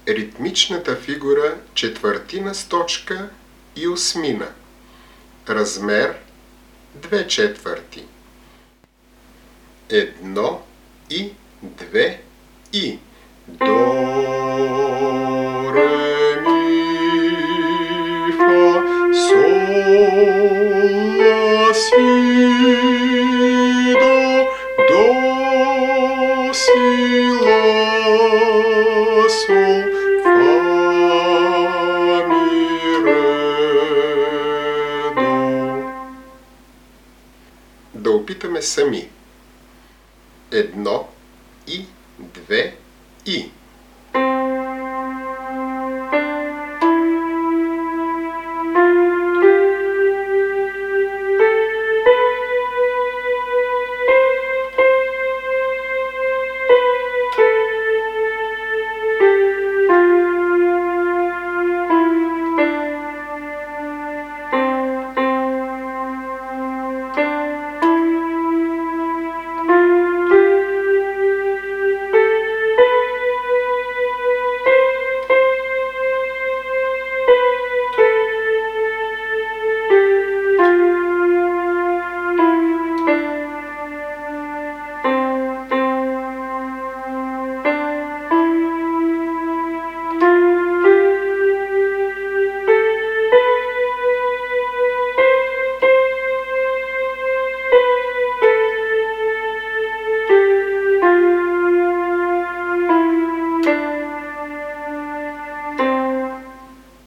Ритмичната фигура четвъртина с точка и осмина. Размер 2/4. 1 и 2 и. До, ре, ми, фа, сол, ла, си, до, си, ла, сол, фа, ми, ре, до. Да опитаме сами. 1,